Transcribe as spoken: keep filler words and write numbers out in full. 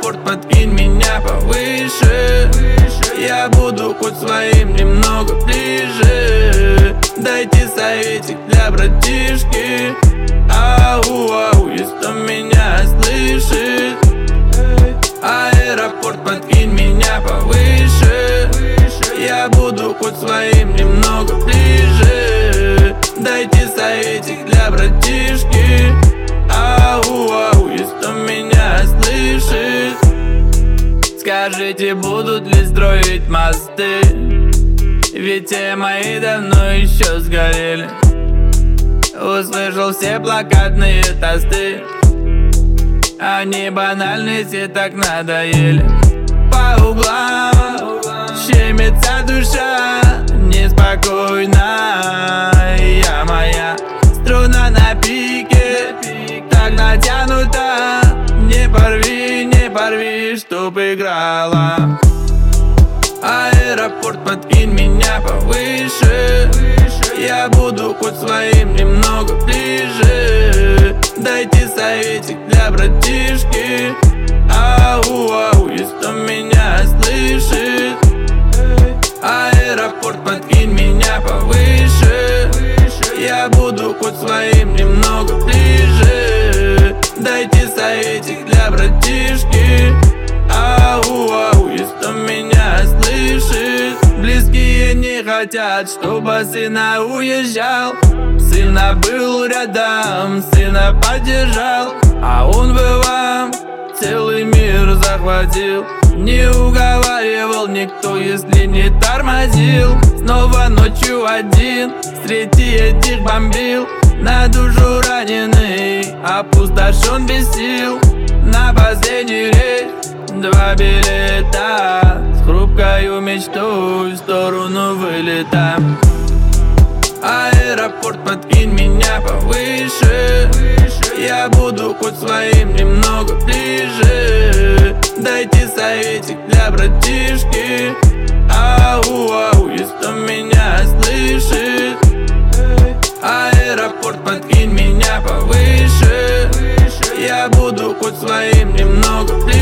Аэропорт, подкинь меня повыше. Я буду хоть своим немного ближе. Дайте советик для братишки. Ау, ау, если кто меня слышит. Аэропорт, подкинь меня повыше. Я буду хоть своим немного ближе. Дайте советик для братишки. Ау, ау, если кто меня слышит. Скажите, будут ли строить мосты? Ведь те мои давно еще сгорели. Услышал все плакатные тосты. Они банальны, все так надоели. По углам щемится душа, неспокойна. Я моя струна на пике, так натянута. Не порви, не порви, чтоб играла. Аэропорт, подкинь меня повыше. Я буду хоть своим немного ближе. Дайте советик для братишки. Ау, ау, если кто меня слышит. Аэропорт, подкинь меня повыше. Я буду хоть своим немного ближе. Дайте советик для братишки. Ау, ау, если кто меня слышит. Близкие не хотят, чтобы сына уезжал. Сына был рядом, сына поддержал. А он бы вам целый мир захватил. Не уговаривал никто, если не тормозил. Снова ночью один среди этих бомбил. На душу раненый, опустошен без сил. На последний рейс два билета. С хрупкою мечтой в сторону вылета. Аэропорт, подкинь меня повыше. Я буду хоть своим немного ближе. Дайте советик для братишки. Ау, ау, если кто меня слышит. Аэропорт, подкинь меня повыше. Я буду хоть своим немного ближе.